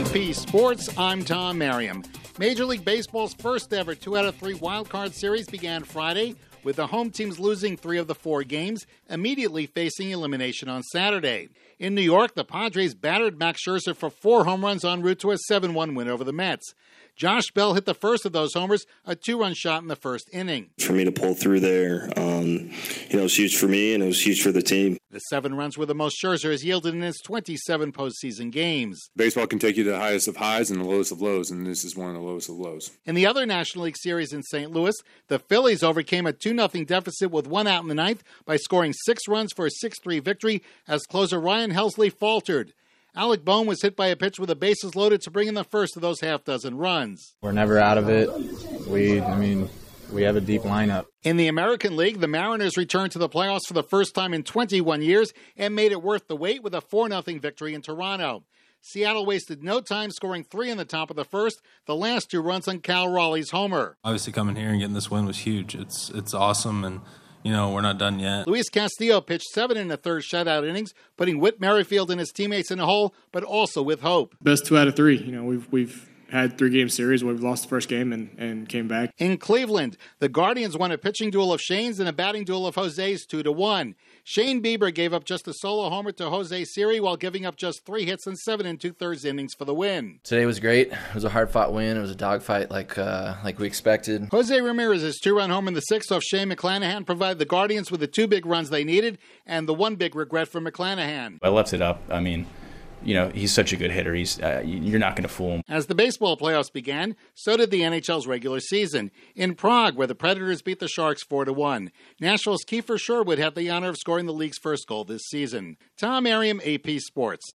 AP Sports, I'm Tom Merriam. Major League Baseball's first ever 2 out of 3 wildcard series began Friday, with the home teams losing 3 of the 4 games, immediately facing elimination on Saturday. In New York, the Padres battered Max Scherzer for 4 home runs en route to a 7-1 win over the Mets. Josh Bell hit the first of those homers, a 2-run shot in the first inning. For me to pull through there, it was huge for me and it was huge for the team. The 7 runs were the most Scherzer has yielded in his 27 postseason games. Baseball can take you to the highest of highs and the lowest of lows, and this is one of the lowest of lows. In the other National League Series in St. Louis, the Phillies overcame a 2-0 deficit with 1 out in the ninth by scoring 6 runs for a 6-3 victory as closer Ryan Helsley faltered. Alec Bohm was hit by a pitch with the bases loaded to bring in the first of those half-dozen runs. We're never out of it. We have a deep lineup. In the American League, the Mariners returned to the playoffs for the first time in 21 years and made it worth the wait with a 4-0 victory in Toronto. Seattle wasted no time, scoring 3 in the top of the first, the last 2 runs on Cal Raleigh's homer. Obviously coming here and getting this win was huge. It's awesome, and we're not done yet. Luis Castillo pitched 7 in the third shutout innings, putting Whit Merrifield and his teammates in a hole, but also with hope. Best 2 out of 3. We've had 3-game series where we've lost the first game and came back. In Cleveland, the Guardians won a pitching duel of Shane's and a batting duel of Jose's 2-1. Shane Bieber gave up just a solo homer to Jose Siri while giving up just 3 hits and 7 2/3 innings for the win. Today was great. It was a hard-fought win. It was a dogfight like we expected. Jose Ramirez's 2-run homer in the 6th off Shane McClanahan provided the Guardians with the 2 big runs they needed and the 1 big regret for McClanahan. I left it up. He's such a good hitter. You're not going to fool him. As the baseball playoffs began, so did the NHL's regular season. In Prague, where the Predators beat the Sharks 4-1. Nashville's Kiefer Sherwood had the honor of scoring the league's first goal this season. Tom Merriam, AP Sports.